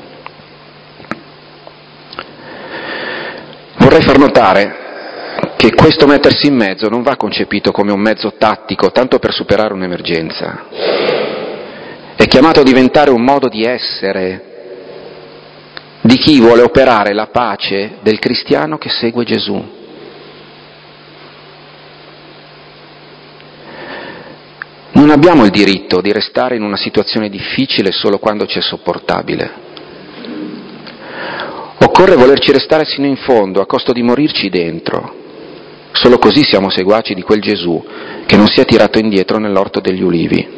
Vorrei far notare che questo mettersi in mezzo non va concepito come un mezzo tattico, tanto per superare un'emergenza. È chiamato a diventare un modo di essere di chi vuole operare la pace del cristiano che segue Gesù. Non abbiamo il diritto di restare in una situazione difficile solo quando c'è sopportabile. Occorre volerci restare sino in fondo, a costo di morirci dentro. Solo così siamo seguaci di quel Gesù che non si è tirato indietro nell'orto degli ulivi.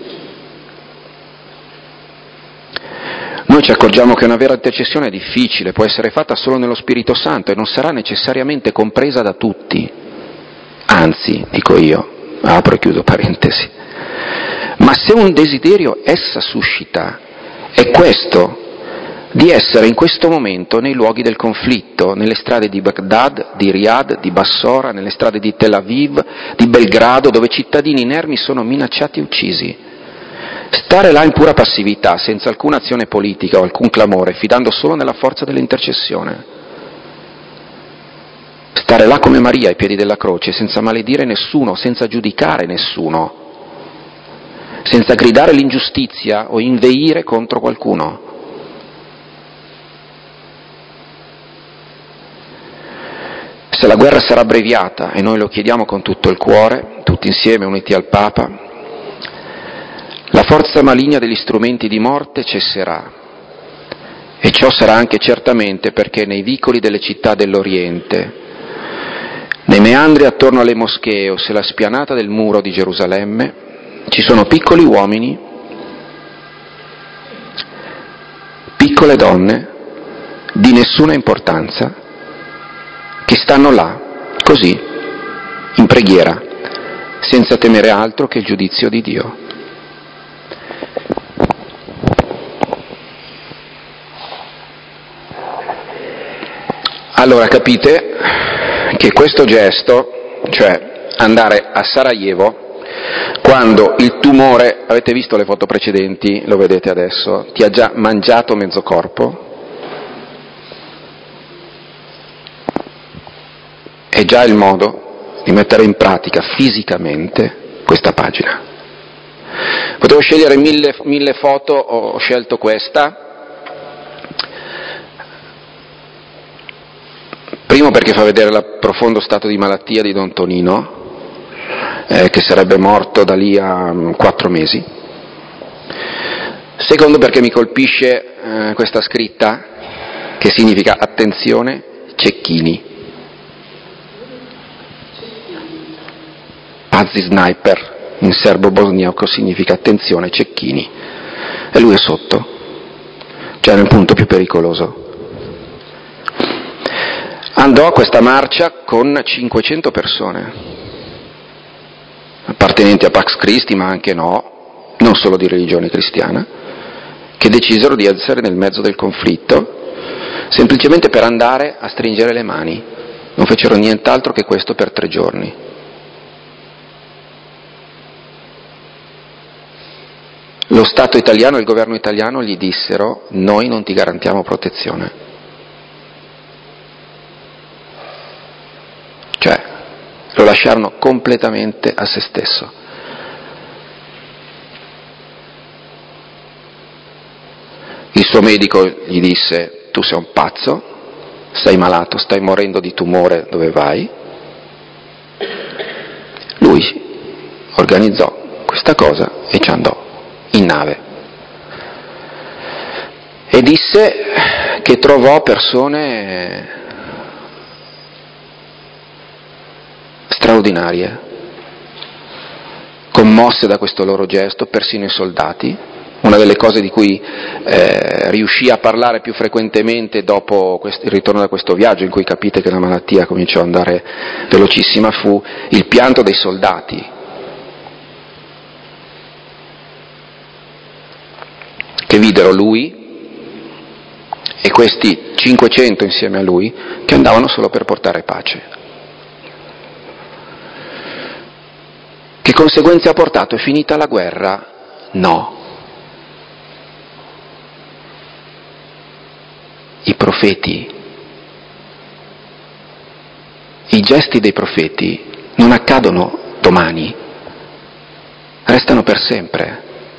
Noi ci accorgiamo che una vera intercessione è difficile, può essere fatta solo nello Spirito Santo e non sarà necessariamente compresa da tutti. Anzi, dico io, apro e chiudo parentesi, ma se un desiderio essa suscita, è questo di essere in questo momento nei luoghi del conflitto, nelle strade di Baghdad, di Riyadh, di Bassora, nelle strade di Tel Aviv, di Belgrado, dove cittadini inermi sono minacciati e uccisi. Stare là in pura passività, senza alcuna azione politica o alcun clamore, fidando solo nella forza dell'intercessione. Stare là come Maria ai piedi della croce, senza maledire nessuno, senza giudicare nessuno, senza gridare l'ingiustizia o inveire contro qualcuno. Se la guerra sarà abbreviata, e noi lo chiediamo con tutto il cuore, tutti insieme uniti al Papa, la forza maligna degli strumenti di morte cesserà. E ciò sarà anche certamente perché nei vicoli delle città dell'Oriente, nei meandri attorno alle moschee o sulla spianata del muro di Gerusalemme, ci sono piccoli uomini, piccole donne, di nessuna importanza, che stanno là, così, in preghiera, senza temere altro che il giudizio di Dio. Allora capite che questo gesto, cioè andare a Sarajevo, quando il tumore, avete visto le foto precedenti, lo vedete adesso, ti ha già mangiato mezzo corpo, è già il modo di mettere in pratica fisicamente questa pagina. Potevo scegliere mille foto, ho scelto questa. Primo perché fa vedere il profondo stato di malattia di Don Tonino, che sarebbe morto da lì a 4 mesi. Secondo perché mi colpisce questa scritta, che significa attenzione, cecchini. Pazi sniper, in serbo-bosniaco significa attenzione, cecchini. E lui è sotto, cioè nel punto più pericoloso. Andò a questa marcia con 500 persone, appartenenti a Pax Christi, ma anche no, non solo di religione cristiana, che decisero di essere nel mezzo del conflitto, semplicemente per andare a stringere le mani. Non fecero nient'altro che questo per 3 giorni. Lo Stato italiano e il governo italiano gli dissero: noi non ti garantiamo protezione. Cioè, lo lasciarono completamente a se stesso. Il suo medico gli disse: tu sei un pazzo, sei malato, stai morendo di tumore, dove vai? Lui organizzò questa cosa e ci andò in nave e disse che trovò persone straordinarie, commosse da questo loro gesto, persino i soldati. Una delle cose di cui riuscì a parlare più frequentemente dopo il ritorno da questo viaggio, in cui capite che la malattia cominciò ad andare velocissima, fu il pianto dei soldati, che videro lui e questi 500 insieme a lui, che andavano solo per portare pace. Che conseguenze ha portato? È finita la guerra? No. I profeti, i gesti dei profeti non accadono domani, restano per sempre.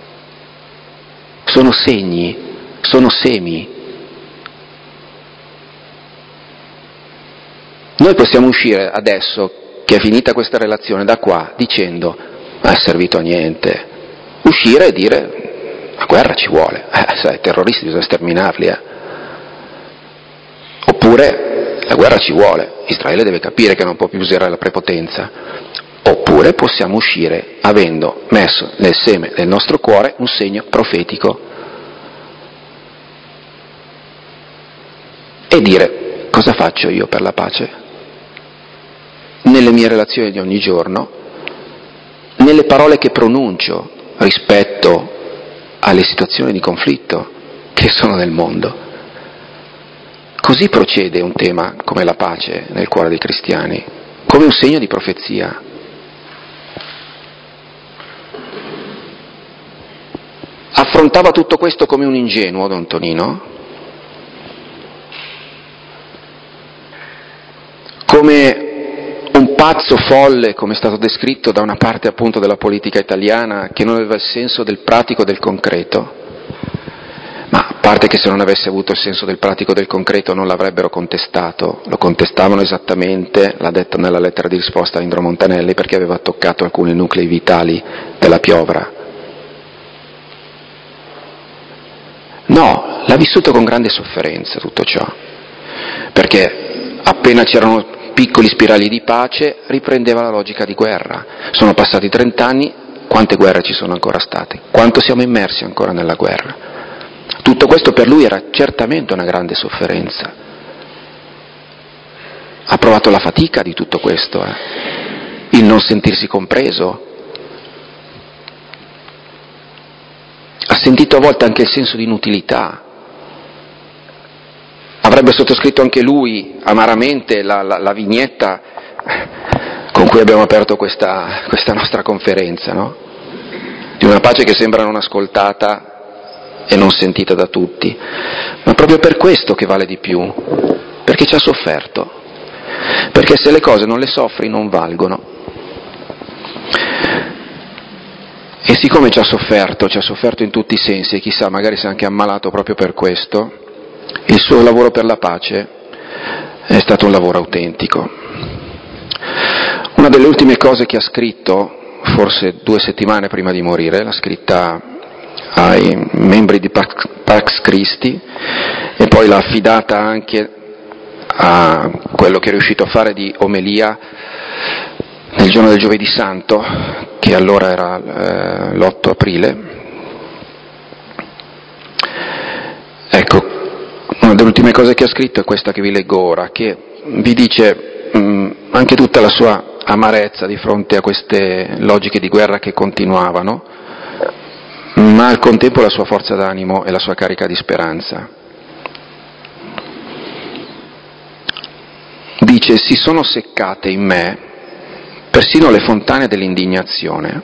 Sono segni, sono semi. Noi possiamo uscire adesso, che è finita questa relazione, da qua dicendo: non è servito a niente. Uscire e dire: la guerra ci vuole, sai, i terroristi bisogna sterminarli, Oppure la guerra ci vuole, Israele deve capire che non può più usare la prepotenza. Oppure possiamo uscire avendo messo nel seme del nostro cuore un segno profetico e dire: cosa faccio io per la pace? Nelle mie relazioni di ogni giorno, nelle parole che pronuncio rispetto alle situazioni di conflitto che sono nel mondo. Così procede un tema come la pace nel cuore dei cristiani, come un segno di profezia. Affrontava tutto questo come un ingenuo Don Tonino, come un pazzo folle, come è stato descritto da una parte appunto della politica italiana, che non aveva il senso del pratico e del concreto. Ma a parte che se non avesse avuto il senso del pratico e del concreto non l'avrebbero contestato, lo contestavano esattamente, l'ha detto nella lettera di risposta a Indro Montanelli, perché aveva toccato alcuni nuclei vitali della piovra. No, l'ha vissuto con grande sofferenza tutto ciò, perché appena c'erano piccoli spirali di pace riprendeva la logica di guerra. Sono passati 30 anni, quante guerre ci sono ancora state? Quanto siamo immersi ancora nella guerra? Tutto questo per lui era certamente una grande sofferenza. Ha provato la fatica di tutto questo, il non sentirsi compreso. Ha sentito a volte anche il senso di inutilità. Avrebbe sottoscritto anche lui amaramente la vignetta con cui abbiamo aperto questa nostra conferenza, no? Di una pace che sembra non ascoltata e non sentita da tutti, ma proprio per questo che vale di più, perché ci ha sofferto, perché se le cose non le soffri non valgono. E siccome ci ha sofferto in tutti i sensi, e chissà, magari si è anche ammalato proprio per questo, il suo lavoro per la pace è stato un lavoro autentico. Una delle ultime cose che ha scritto, forse 2 settimane prima di morire, l'ha scritta ai membri di Pax Christi e poi l'ha affidata anche a quello che è riuscito a fare di omelia nel giorno del Giovedì Santo, che allora era l'8 aprile. Ecco, una delle ultime cose che ha scritto è questa che vi leggo ora, che vi dice anche tutta la sua amarezza di fronte a queste logiche di guerra che continuavano, ma al contempo la sua forza d'animo e la sua carica di speranza. Dice: si sono seccate in me persino le fontane dell'indignazione.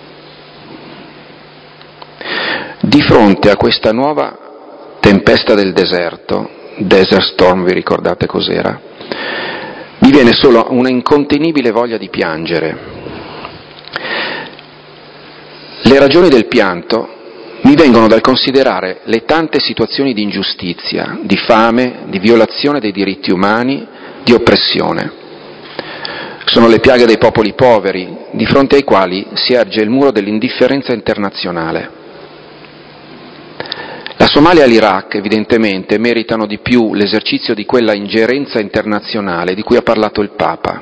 Di fronte a questa nuova tempesta del deserto, Desert Storm, vi ricordate cos'era? Mi viene solo una incontenibile voglia di piangere. Le ragioni del pianto mi vengono dal considerare le tante situazioni di ingiustizia, di fame, di violazione dei diritti umani, di oppressione. Sono le piaghe dei popoli poveri, di fronte ai quali si erge il muro dell'indifferenza internazionale. La Somalia e l'Iraq, evidentemente, meritano di più l'esercizio di quella ingerenza internazionale di cui ha parlato il Papa.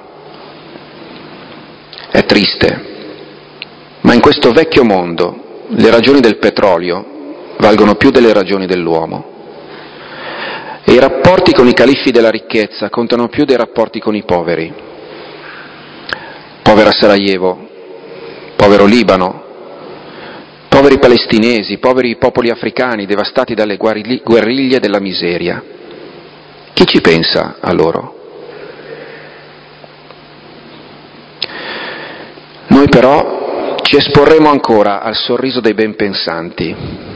È triste, ma in questo vecchio mondo le ragioni del petrolio valgono più delle ragioni dell'uomo. E i rapporti con i califfi della ricchezza contano più dei rapporti con i poveri. Povera Sarajevo, povero Libano, poveri palestinesi, poveri popoli africani devastati dalle guerriglie della miseria. Chi ci pensa a loro? Noi però ci esporremo ancora al sorriso dei ben pensanti.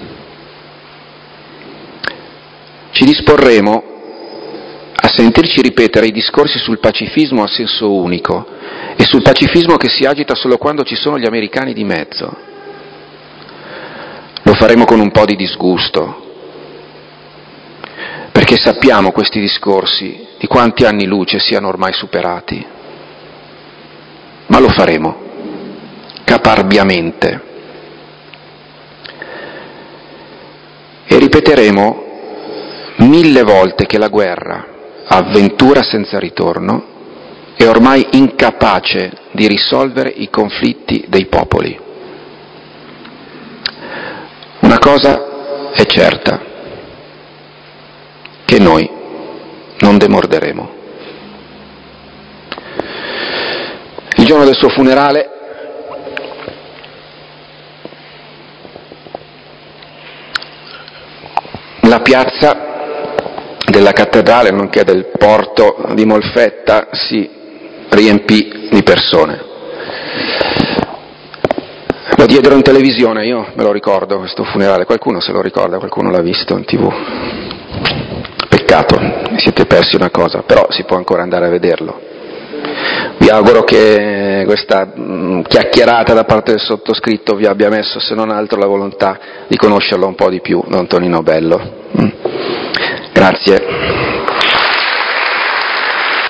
Ci disporremo a sentirci ripetere i discorsi sul pacifismo a senso unico e sul pacifismo che si agita solo quando ci sono gli americani di mezzo. Lo faremo con un po' di disgusto, perché sappiamo questi discorsi di quanti anni luce siano ormai superati, ma lo faremo caparbiamente e ripeteremo 1000 volte che la guerra, avventura senza ritorno, è ormai incapace di risolvere i conflitti dei popoli. Una cosa è certa, che noi non demorderemo. Il giorno del suo funerale la piazza della cattedrale, nonché del porto di Molfetta, si riempì di persone. Lo diedero in televisione, io me lo ricordo questo funerale, qualcuno se lo ricorda, qualcuno l'ha visto in TV. Peccato, siete persi una cosa, però si può ancora andare a vederlo. Vi auguro che questa chiacchierata da parte del sottoscritto vi abbia messo, se non altro, la volontà di conoscerlo un po' di più, Don Tonino Bello. Grazie.